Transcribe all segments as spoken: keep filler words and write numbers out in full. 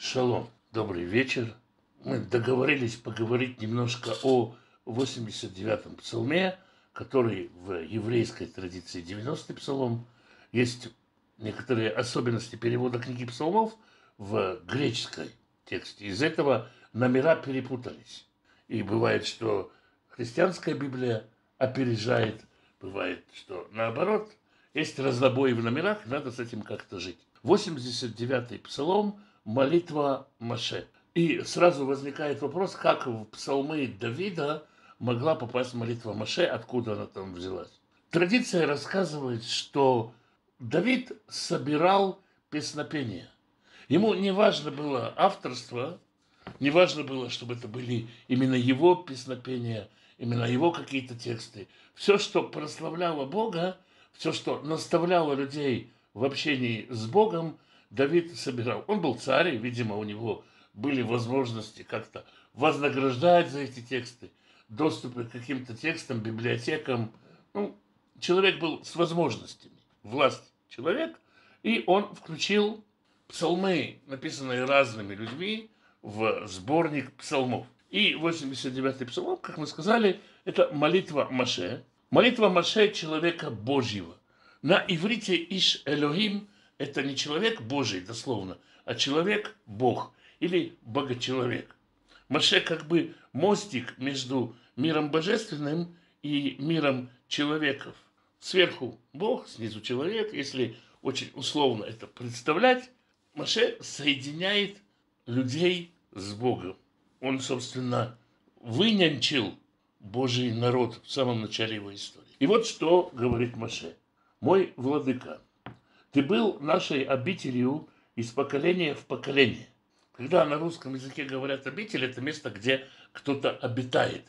Шалом, добрый вечер. Мы договорились поговорить немножко о восемьдесят девятом псалме, который в еврейской традиции девяностый псалом. Есть некоторые особенности перевода книги псалмов в греческой тексте. Из этого номера перепутались. И бывает, что христианская Библия опережает, бывает, что наоборот. Есть разнобои в номерах, надо с этим как-то жить. восемьдесят девятый псалом – молитва Моше. И сразу возникает вопрос, как в псалмы Давида могла попасть молитва Моше, откуда она там взялась. Традиция рассказывает, что Давид собирал песнопения. Ему не важно было авторство, не важно было, чтобы это были именно его песнопения, именно его какие-то тексты. Все, что прославляло Бога, все, что наставляло людей в общении с Богом, Давид собирал. Он был царь, и, видимо, у него были возможности как-то вознаграждать за эти тексты, доступы к каким-то текстам, библиотекам. Ну, человек был с возможностями, власть человек, и он включил псалмы, написанные разными людьми, в сборник псалмов. И восемьдесят девятый псалом, как мы сказали, это молитва Моше. Молитва Моше человека Божьего. На иврите Иш Элохим – это не человек Божий, дословно, а человек Бог или Богочеловек. Моше как бы мостик между миром божественным и миром человеков. Сверху Бог, снизу человек. Если очень условно это представлять, Моше соединяет людей с Богом. Он, собственно, вынянчил Божий народ в самом начале его истории. И вот что говорит Моше. «Мой владыка, ты был нашей обителью из поколения в поколение». Когда на русском языке говорят обитель, это место, где кто-то обитает.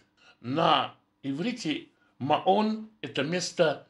На иврите маон – это место,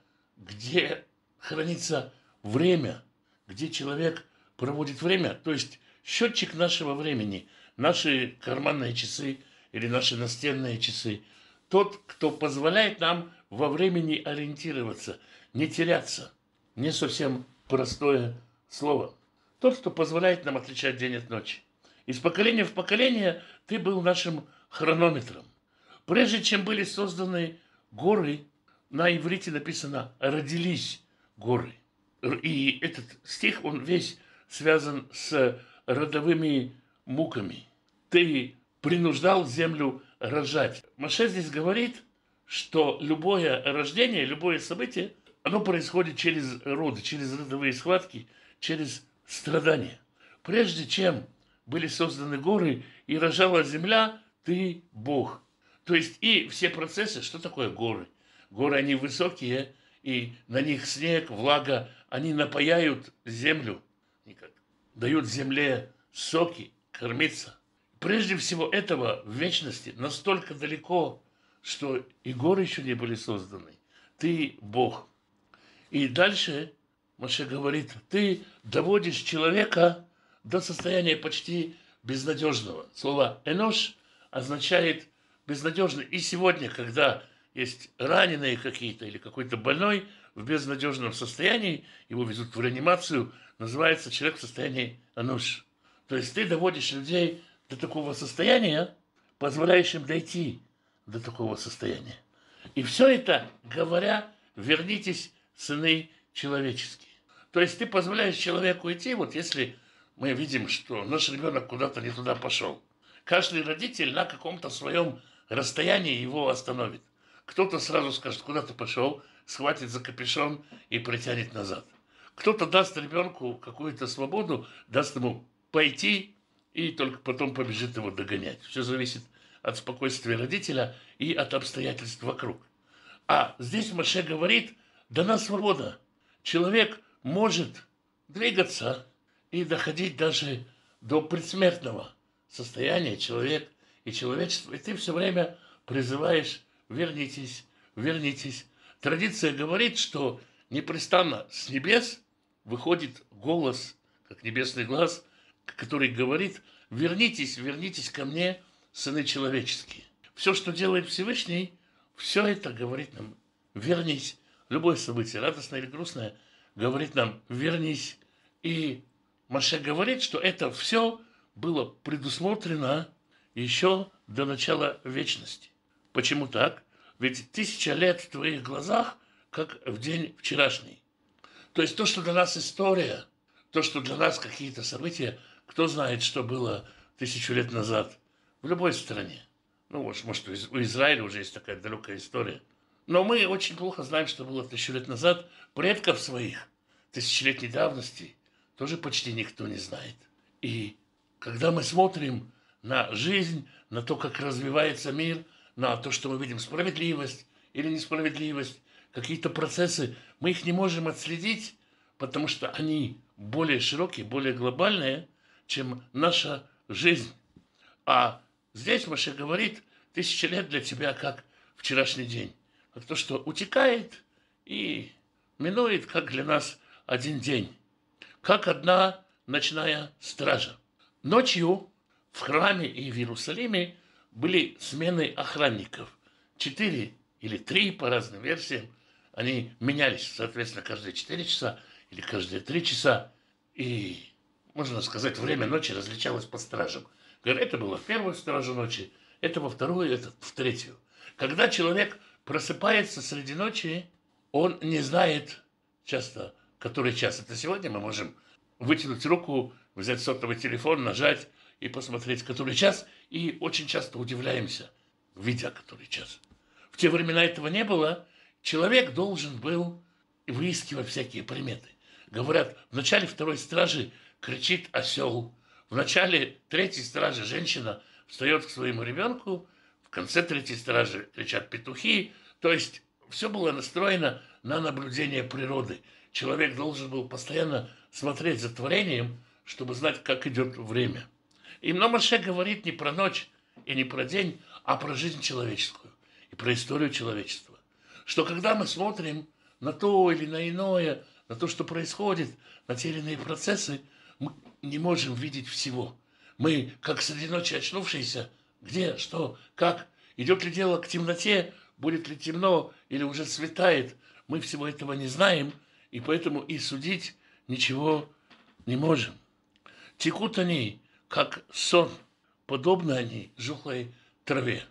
где хранится время, где человек проводит время, то есть счетчик нашего времени, наши карманные часы или наши настенные часы. Тот, кто позволяет нам во времени ориентироваться, не теряться. Не совсем простое слово. Тот, кто позволяет нам отличать день от ночи. Из поколения в поколение ты был нашим хронометром. Прежде чем были созданы горы, на иврите написано «родились горы». И этот стих, он весь связан с родовыми муками. Ты принуждал землю рожать. Моше здесь говорит, что любое рождение, любое событие, оно происходит через роды, через родовые схватки, через страдания. Прежде чем были созданы горы и рожала земля, ты Бог. То есть и все процессы, что такое горы? Горы, они высокие, и на них снег, влага, они напаяют землю, дают земле соки, кормиться. Прежде всего этого в вечности настолько далеко, что и горы еще не были созданы. Ты Бог. И дальше Моше говорит, ты доводишь человека до состояния почти безнадежного. Слово «энош» означает безнадежный. И сегодня, когда есть раненые какие-то или какой-то больной в безнадежном состоянии, его везут в реанимацию, называется человек в состоянии «энош». То есть ты доводишь людей до такого состояния, позволяющим дойти до такого состояния. И все это, говоря, вернитесь, сыны человеческие. То есть ты позволяешь человеку идти, вот если мы видим, что наш ребенок куда-то не туда пошел. Каждый родитель на каком-то своем расстоянии его остановит. Кто-то сразу скажет, куда ты пошел, схватит за капюшон и притянет назад. Кто-то даст ребенку какую-то свободу, даст ему пойти и только потом побежит его догонять. Все зависит от спокойствия родителя и от обстоятельств вокруг. А здесь Моше говорит, дана свобода. Человек может двигаться и доходить даже до предсмертного состояния, человек и человечество. И ты все время призываешь, вернитесь, вернитесь. Традиция говорит, что непрестанно с небес выходит голос, как небесный глаз, который говорит, вернитесь, вернитесь ко мне, сыны человеческие. Все, что делает Всевышний, все это говорит нам, вернись. Любое событие, радостное или грустное, говорит нам, вернись. И Моше говорит, что это все было предусмотрено еще до начала вечности. Почему так? Ведь тысяча лет в твоих глазах, как в день вчерашний. То есть то, что для нас история, то, что для нас какие-то события, кто знает, что было тысячу лет назад в любой стране. Ну, может, может, у Израиля уже есть такая далекая история. Но мы очень плохо знаем, что было тысячу лет назад. Предков своих тысячелетней давности тоже почти никто не знает. И когда мы смотрим на жизнь, на то, как развивается мир, на то, что мы видим справедливость или несправедливость, какие-то процессы, мы их не можем отследить, потому что они более широкие, более глобальные, чем наша жизнь. А здесь Моше говорит, тысяча лет для тебя как вчерашний день. Как то, что утекает и минует, как для нас один день. Как одна ночная стража. Ночью в храме и в Иерусалиме были смены охранников. Четыре или три, по разным версиям. Они менялись, соответственно, каждые четыре часа или каждые три часа. И, можно сказать, время ночи различалось по стражам. Говорят, это было в первую стражу ночи, это во вторую, это в третью. Когда человек просыпается среди ночи, он не знает часто, который час. Это сегодня мы можем вытянуть руку, взять сотовый телефон, нажать и посмотреть, который час. И очень часто удивляемся, видя, который час. В те времена этого не было. Человек должен был выискивать всякие приметы. Говорят, в начале второй стражи кричит осел. В начале третьей стражи женщина встает к своему ребенку. В конце третьей стражи кричат петухи. То есть все было настроено на наблюдение природы. Человек должен был постоянно смотреть за творением, чтобы знать, как идет время. И Моше говорит не про ночь и не про день, а про жизнь человеческую и про историю человечества. Что когда мы смотрим на то или на иное, на то, что происходит, на те или иные процессы, мы не можем видеть всего. Мы, как среди ночи очнувшиеся, где, что, как, идет ли дело к темноте, будет ли темно или уже светает, мы всего этого не знаем, и поэтому и судить ничего не можем. Текут они, как сон, подобны они жухлой траве.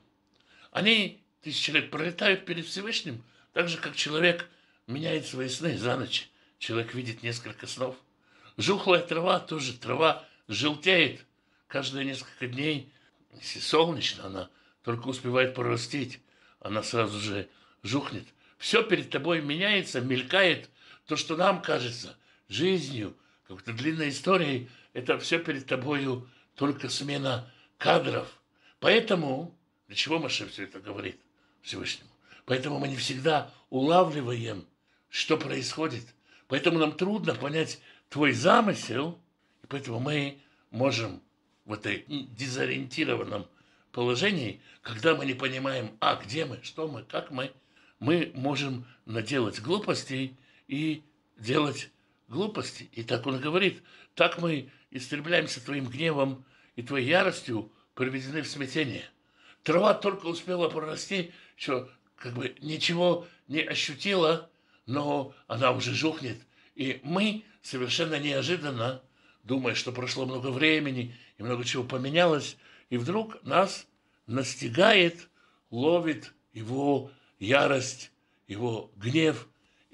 Они тысячи лет пролетают перед Всевышним, так же, как человек меняет свои сны за ночь. Человек видит несколько снов. Жухлая трава тоже, трава желтеет каждые несколько дней. Если солнечно, она только успевает прорастить, она сразу же жухнет. Все перед тобой меняется, мелькает. То, что нам кажется жизнью, какой-то длинной историей, это все перед тобою только смена кадров. Поэтому, для чего Моше все это говорит Всевышнему? Поэтому мы не всегда улавливаем, что происходит. Поэтому нам трудно понять твой замысел, и поэтому мы можем в этой дезориентированном положении, когда мы не понимаем, а где мы, что мы, как мы, мы можем наделать глупостей и делать глупости. И так он говорит, так мы истребляемся твоим гневом и твоей яростью, приведены в смятение. Трава только успела прорасти, что как бы ничего не ощутила, но она уже жухнет. И мы совершенно неожиданно, думая, что прошло много времени и много чего поменялось, и вдруг нас настигает, ловит его ярость, его гнев,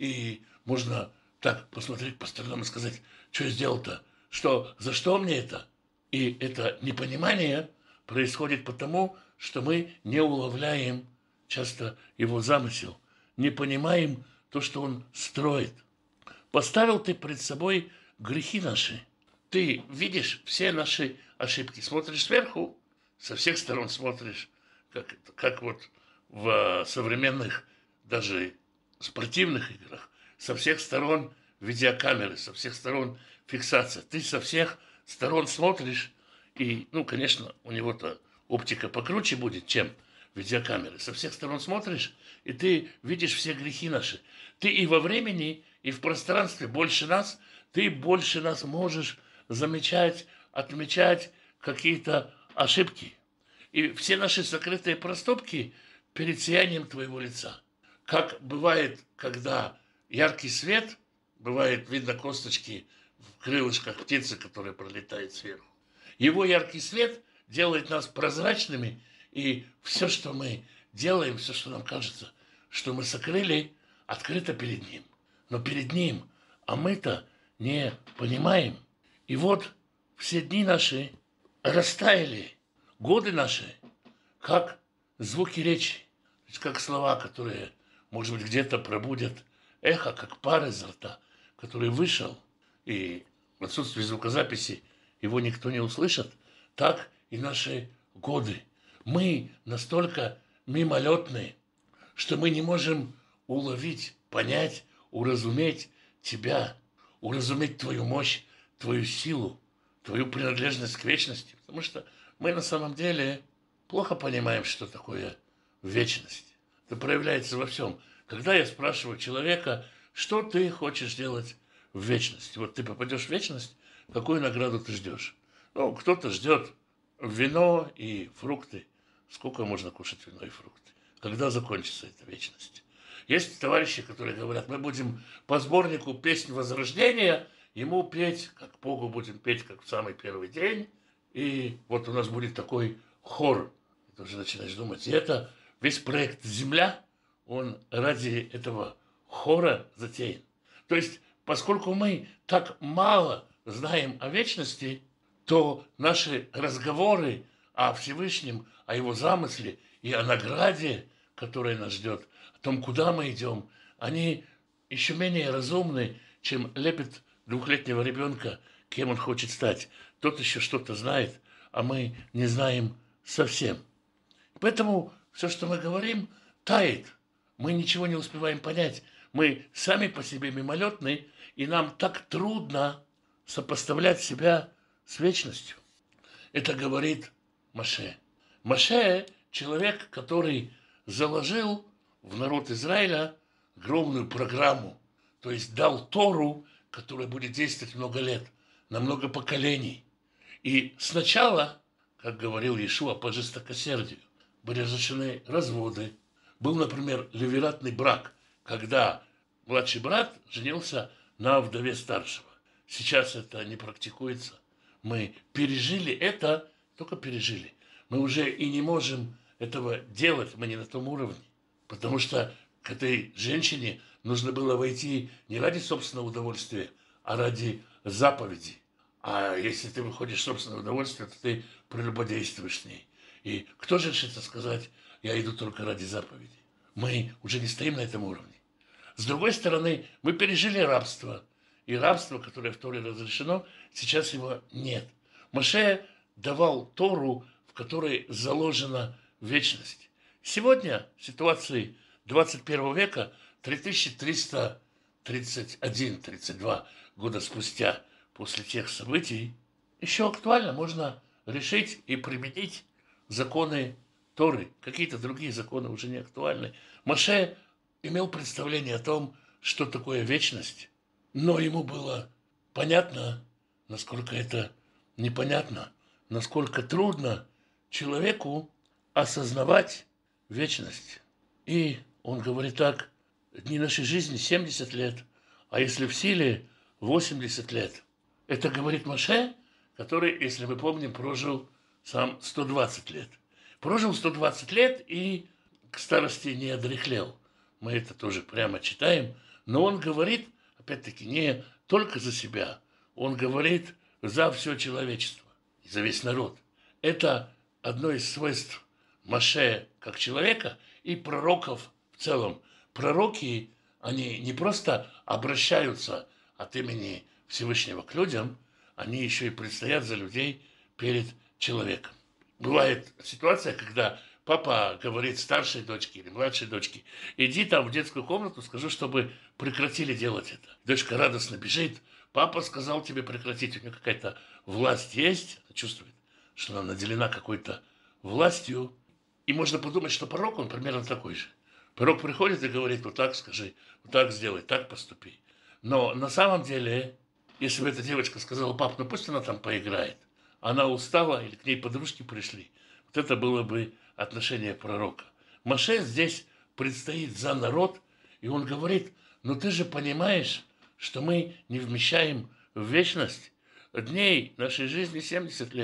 и можно так посмотреть по сторонам и сказать, что я сделал-то, что, за что мне это? И это непонимание происходит потому, что мы не уловляем часто его замысел, не понимаем то, что он строит. Поставил ты пред собой грехи наши. Ты видишь все наши ошибки. Смотришь сверху, со всех сторон смотришь, как, как вот в современных, даже спортивных играх, со всех сторон видеокамеры, со всех сторон фиксация. Ты со всех сторон смотришь, и, ну, конечно, у него-то оптика покруче будет, чем видеокамеры. Со всех сторон смотришь, и ты видишь все грехи наши. Ты и во времени, и в пространстве больше нас, ты больше нас можешь замечать, отмечать какие-то ошибки. И все наши сокрытые проступки перед сиянием твоего лица. Как бывает, когда яркий свет, бывает видно косточки в крылышках птицы, которая пролетает сверху. Его яркий свет делает нас прозрачными, и все, что мы делаем, все, что нам кажется, что мы сокрыли, открыто перед Ним. Но перед Ним, а мы-то не понимаем. И вот все дни наши растаяли, годы наши, как звуки речи, то есть как слова, которые, может быть, где-то пробудят эхо, как пар изо рта, который вышел, и в отсутствии звукозаписи его никто не услышит, так и наши годы. Мы настолько мимолетные, что мы не можем уловить, понять, уразуметь Тебя, уразуметь Твою мощь, Твою силу, Твою принадлежность к вечности, потому что мы на самом деле плохо понимаем, что такое вечность. Это проявляется во всем. Когда я спрашиваю человека, что ты хочешь делать в вечности, вот ты попадешь в вечность, какую награду ты ждешь? Ну, кто-то ждет вино и фрукты. Сколько можно кушать вино и фрукты? Когда закончится эта вечность? Есть товарищи, которые говорят, мы будем по сборнику «Песнь Возрождения» ему петь, как Богу будем петь, как в самый первый день. И вот у нас будет такой хор. Ты уже начинаешь думать. И это весь проект «Земля», он ради этого хора затеян. То есть, поскольку мы так мало знаем о вечности, то наши разговоры о Всевышнем, о Его замысле и о награде, которая нас ждет, о том, куда мы идем, они еще менее разумны, чем лепет двухлетнего ребенка, кем он хочет стать. Тот еще что-то знает, а мы не знаем совсем. Поэтому все, что мы говорим, тает. Мы ничего не успеваем понять. Мы сами по себе мимолетны, и нам так трудно сопоставлять себя с вечностью. Это говорит Моше. Моше – человек, который заложил в народ Израиля огромную программу, то есть дал Тору, которая будет действовать много лет, на много поколений. И сначала, как говорил Иешуа, по жестокосердию были разрешены разводы. Был, например, левиратный брак, когда младший брат женился на вдове старшего. Сейчас это не практикуется. Мы пережили это, только пережили. Мы уже и не можем этого делать, мы не на том уровне. Потому что к этой женщине нужно было войти не ради собственного удовольствия, а ради заповеди. А если ты выходишь в собственное удовольствие, то ты прелюбодействуешь с ней. И кто же решится сказать, я иду только ради заповеди? Мы уже не стоим на этом уровне. С другой стороны, мы пережили рабство. И рабство, которое в Торе разрешено, сейчас его нет. Моше давал Тору, в которой заложена вечность. Сегодня, в ситуации двадцать первого века, три тысячи триста тридцать один — тридцать два года спустя после тех событий, еще актуально, можно решить и применить законы Торы. Какие-то другие законы уже не актуальны. Моше имел представление о том, что такое вечность, но ему было понятно, насколько это непонятно, насколько трудно человеку осознавать вечность. И он говорит так: дни нашей жизни семьдесят лет, а если в силе восемьдесят лет. Это говорит Моше, который, если мы помним, прожил сам сто двадцать лет. Прожил сто двадцать лет и к старости не одряхлел. Мы это тоже прямо читаем. Но он говорит, опять-таки, не только за себя. Он говорит за все человечество, за весь народ. Это одно из свойств Моше как человека и пророков в целом. Пророки, они не просто обращаются от имени Всевышнего к людям, они еще и предстоят за людей перед человеком. Бывает ситуация, когда папа говорит старшей дочке или младшей дочке: иди там в детскую комнату, скажи, чтобы прекратили делать это. Дочка радостно бежит: папа сказал тебе прекратить. У нее какая-то власть есть, она чувствует, что она наделена какой-то властью. И можно подумать, что пророк, он примерно такой же. Пророк приходит и говорит: вот так скажи, вот так сделай, так поступи. Но на самом деле, если бы эта девочка сказала: пап, ну пусть она там поиграет, она устала или к ней подружки пришли, вот это было бы отношение пророка. Моше здесь предстоит за народ, и он говорит: ну ты же понимаешь, что мы не вмещаем в вечность. Дней нашей жизни семьдесят лет.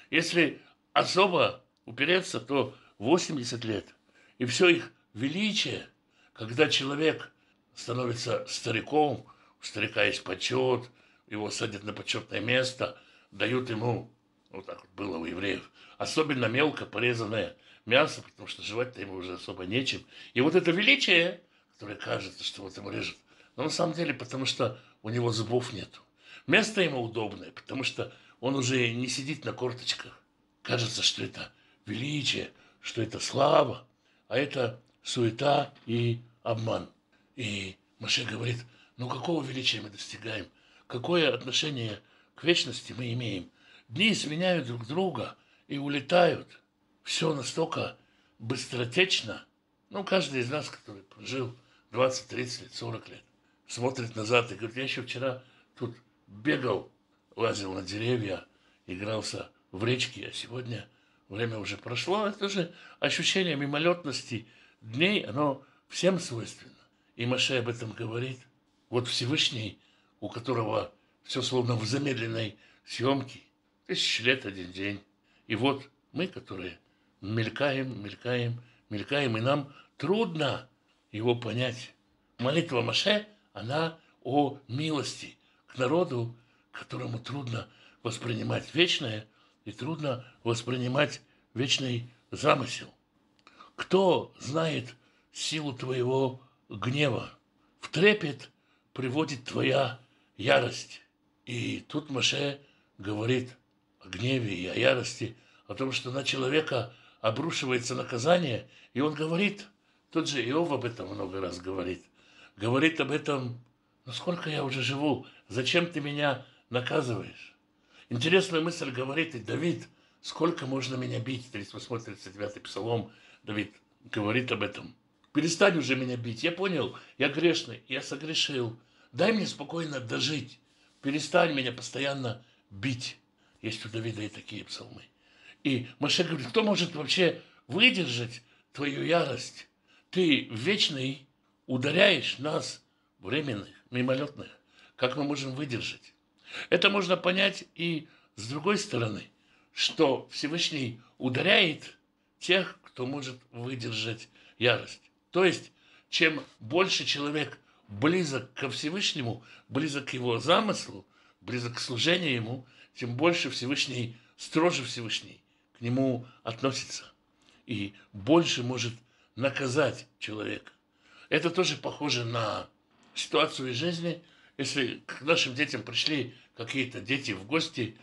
Если особо упереться, то восемьдесят лет. И все их величие, когда человек становится стариком, у старика есть почет, его садят на почетное место, дают ему, вот так вот было у евреев, особенно мелко порезанное мясо, потому что жевать-то ему уже особо нечем. И вот это величие, которое кажется, что вот ему режет, но на самом деле потому что у него зубов нету. Место ему удобное, потому что он уже не сидит на корточках. Кажется, что это величие, что это слава, а это суета и обман. И Моше говорит, ну какого величия мы достигаем? Какое отношение к вечности мы имеем? Дни сменяют друг друга и улетают. Все настолько быстротечно. Ну, каждый из нас, который прожил двадцать, тридцать лет, сорок лет, смотрит назад и говорит, я еще вчера тут бегал, лазил на деревья, игрался в речке, а сегодня время уже прошло. Это же ощущение мимолетности дней, оно всем свойственно. И Моше об этом говорит. Вот Всевышний, у которого все словно в замедленной съемке, тысячи лет один день. И вот мы, которые мелькаем, мелькаем, мелькаем, и нам трудно его понять. Молитва Моше, она о милости к народу, которому трудно воспринимать вечное и трудно воспринимать вечный замысел. Кто знает силу твоего гнева? В трепет приводит твоя ярость. И тут Моше говорит о гневе и о ярости, о том, что на человека обрушивается наказание, и он говорит, тот же Иов об этом много раз говорит, говорит об этом, ну сколько я уже живу, зачем ты меня наказываешь? Интересная мысль говорит и Давид, сколько можно меня бить, тридцать восьмой тридцать девятый псалом, Давид говорит об этом. Перестань уже меня бить, я понял, я грешный, я согрешил, дай мне спокойно дожить, перестань меня постоянно бить. Есть у Давида и такие псалмы. И Моше говорит, кто может вообще выдержать твою ярость? Ты вечный ударяешь нас, временных, мимолетных. Как мы можем выдержать? Это можно понять и с другой стороны, что Всевышний ударяет тех, кто может выдержать ярость. То есть, чем больше человек близок ко Всевышнему, близок к его замыслу, близок к служению ему, тем больше Всевышний, строже Всевышний к нему относится. И больше может наказать человека. Это тоже похоже на ситуацию из жизни. Если к нашим детям пришли какие-то дети в гости,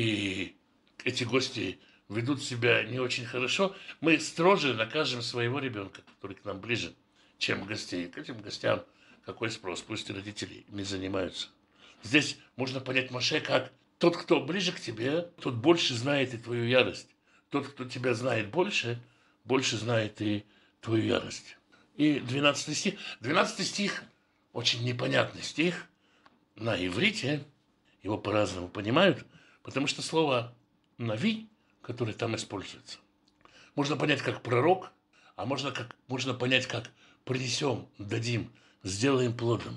и эти гости ведут себя не очень хорошо, мы строже накажем своего ребенка, который к нам ближе, чем гостей. К этим гостям какой спрос? Пусть и родители ими занимаются. Здесь можно понять Моше как тот, кто ближе к тебе, тот больше знает и твою ярость. Тот, кто тебя знает больше, больше знает и твою ярость. И двенадцатый стих. двенадцатый стих очень непонятный стих. На иврите его по-разному понимают, потому что слово «нави», которое там используется, можно понять как пророк, а можно, как, можно понять как принесем, дадим, сделаем плодом.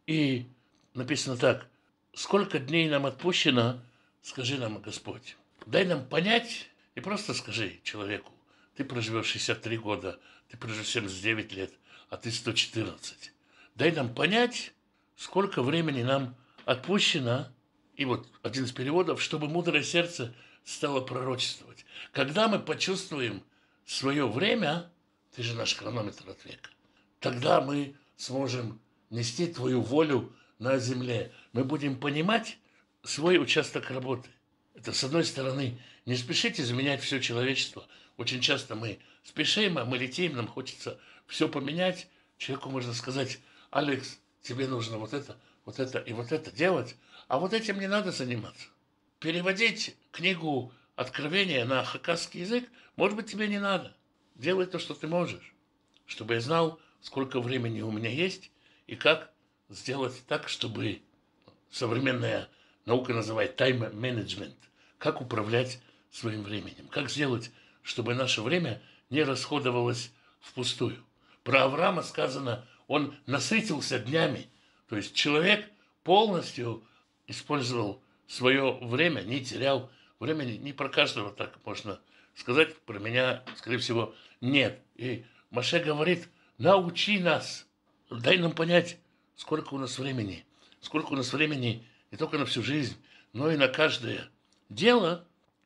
И написано так: сколько дней нам отпущено, скажи нам, Господь. Дай нам понять, и просто скажи человеку, ты проживешь шестьдесят три года, ты проживешь семьдесят девять лет, а ты сто четырнадцать. Дай нам понять, сколько времени нам отпущено, и вот один из переводов, чтобы мудрое сердце стало пророчествовать. Когда мы почувствуем свое время, ты же наш хронометр от века, тогда мы сможем нести твою волю на земле. Мы будем понимать свой участок работы. Это, с одной стороны, не спешите изменять все человечество. Очень часто мы спешим, а мы летим, нам хочется все поменять. Человеку можно сказать: Алекс, тебе нужно вот это, вот это и вот это делать, а вот этим не надо заниматься. Переводить книгу Откровения на хакасский язык, может быть, тебе не надо. Делай то, что ты можешь, чтобы я знал, сколько времени у меня есть и как сделать так, чтобы современная наука называет тайм-менеджмент, как управлять своим временем, как сделать, чтобы наше время не расходовалось впустую. Про Авраама сказано, он насытился днями, то есть человек полностью использовал свое время, не терял времени не про каждого так можно сказать, про меня, скорее всего, нет. И Моше говорит, научи нас, дай нам понять, сколько у нас времени, сколько у нас времени не только на всю жизнь, но и на каждое дело,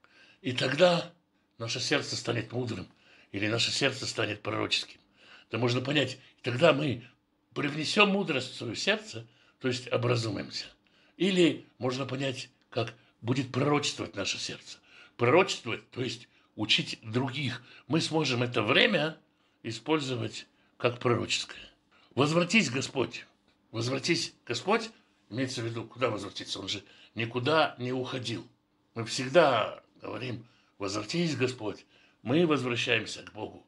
и тогда наше сердце станет мудрым, или наше сердце станет пророческим. Это можно понять. И тогда мы привнесем мудрость в свое сердце, то есть образумимся. Или можно понять, как будет пророчествовать наше сердце. Пророчествовать, то есть учить других. Мы сможем это время использовать как пророческое. Возвратись, Господь. Возвратись, Господь. Имеется в виду, куда возвратиться? Он же никуда не уходил. Мы всегда говорим, возвратись, Господь. Мы возвращаемся к Богу.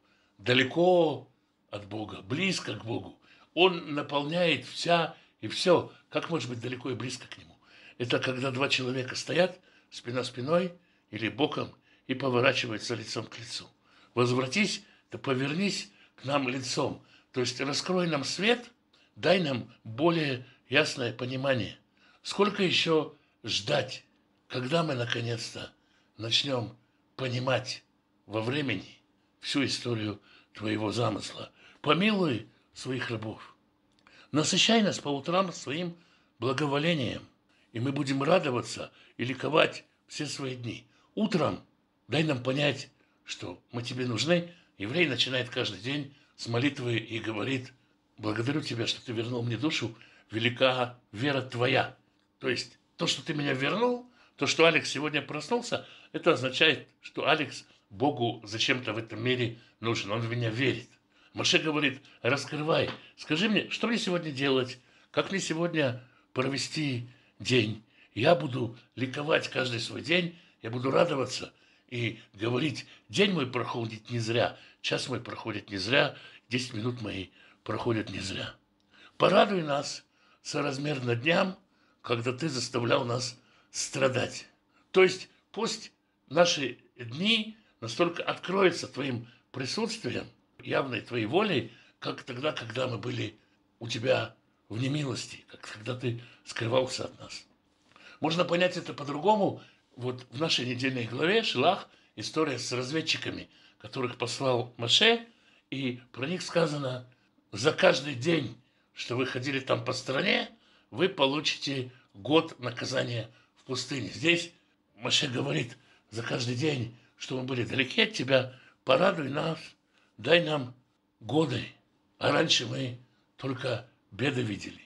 Далеко от Бога, близко к Богу. Он наполняет вся и все. Как может быть далеко и близко к Нему? Это когда два человека стоят спина спиной или боком и поворачиваются лицом к лицу. Возвратись, да повернись к нам лицом. То есть раскрой нам свет, дай нам более ясное понимание. Сколько еще ждать, когда мы наконец-то начнем понимать во времени всю историю Твоего замысла. Помилуй своих рабов. Насыщай нас по утрам своим благоволением, и мы будем радоваться и ликовать все свои дни. Утром дай нам понять, что мы Тебе нужны. Еврей начинает каждый день с молитвы и говорит, благодарю Тебя, что Ты вернул мне душу, велика вера Твоя. То есть то, что Ты меня вернул, то, что Алекс сегодня проснулся, это означает, что Алекс Богу зачем-то в этом мире нужен, он в меня верит. Моше говорит, раскрывай, скажи мне, что мне сегодня делать, как мне сегодня провести день. Я буду ликовать каждый свой день, я буду радоваться и говорить, день мой проходит не зря, час мой проходит не зря, десять минут мои проходят не зря. Порадуй нас соразмерно дням, когда Ты заставлял нас страдать. То есть пусть наши дни настолько откроются Твоим присутствием, явной Твоей волей, как тогда, когда мы были у Тебя в немилости, как когда Ты скрывался от нас. Можно понять это по-другому. Вот в нашей недельной главе Шилах история с разведчиками, которых послал Моше, и про них сказано, за каждый день, что вы ходили там по стране, вы получите год наказания в пустыне. Здесь Моше говорит, за каждый день, что мы были далеки от Тебя, порадуй нас, дай нам годы. А раньше мы только беды видели.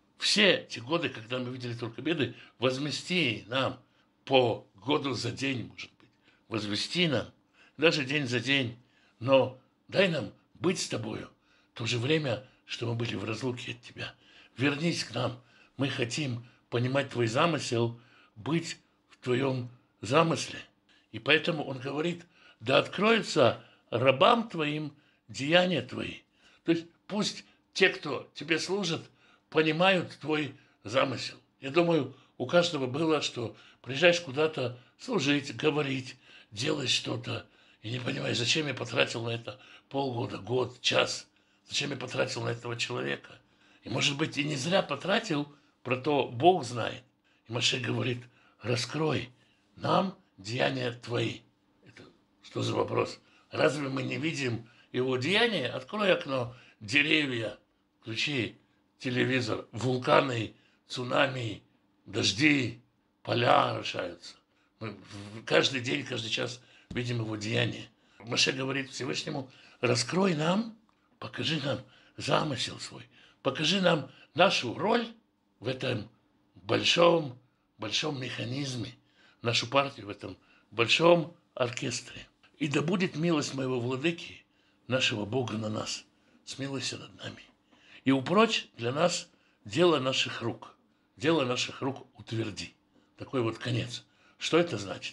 Все те годы, когда мы видели только беды, возмести нам по году за день, может быть. Возвести нам, даже день за день. Но дай нам быть с Тобою в то же время, что мы были в разлуке от Тебя. Вернись к нам. Мы хотим понимать Твой замысел, быть в Твоем замысле. И поэтому он говорит, да откроются рабам Твоим деяния Твои. То есть пусть те, кто Тебе служат, понимают Твой замысел. Я думаю, у каждого было, что приезжаешь куда-то служить, говорить, делать что-то, и не понимаешь, зачем я потратил на это полгода, год, час, зачем я потратил на этого человека. И, может быть, и не зря потратил, про то Бог знает. И Моше говорит, раскрой нам деяния Твои. Это что за вопрос? Разве мы не видим его деяния? Открой окно, деревья, включи телевизор, вулканы, цунами, дожди, поля орошаются. Мы каждый день, каждый час видим его деяния. Моше говорит Всевышнему, раскрой нам, покажи нам замысел свой, покажи нам нашу роль в этом большом, большом механизме, нашу партию в этом большом оркестре. И да будет милость моего владыки, нашего Бога на нас, смилуйся над нами. И упрочь для нас дело наших рук, дело наших рук утверди. Такой вот конец. Что это значит?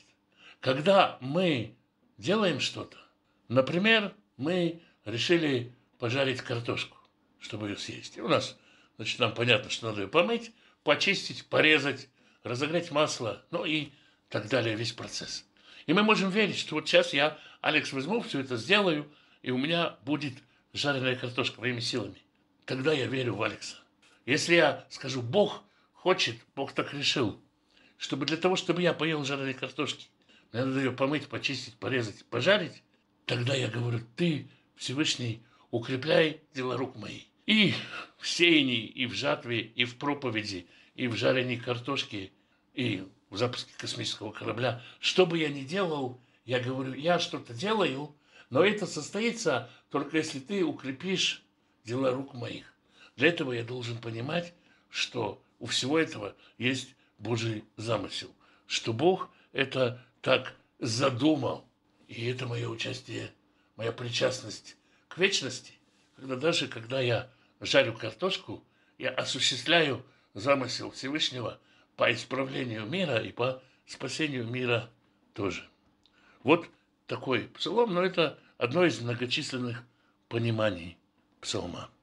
Когда мы делаем что-то, например, мы решили пожарить картошку, чтобы ее съесть. И у нас, значит, нам понятно, что надо ее помыть, почистить, порезать, разогреть масло, ну и так далее, весь процесс. И мы можем верить, что вот сейчас я, Алекс, возьму, все это сделаю, и у меня будет жареная картошка моими силами. Тогда я верю в Алекса. Если я скажу, Бог хочет, Бог так решил, чтобы для того, чтобы я поел жареной картошки, мне надо ее помыть, почистить, порезать, пожарить. Тогда я говорю, ты, Всевышний, укрепляй дела рук моих. И в сеянии, и в жатве, и в проповеди, и в жарении картошки, и в запуске космического корабля. Что бы я ни делал, я говорю, я что-то делаю, но это состоится только если ты укрепишь дела рук моих. Для этого я должен понимать, что у всего этого есть Божий замысел, что Бог это так задумал, и это мое участие, моя причастность к вечности, когда даже когда я жарю картошку, я осуществляю замысел Всевышнего по исправлению мира и по спасению мира тоже. Вот такой псалом, но это одно из многочисленных пониманий псалма.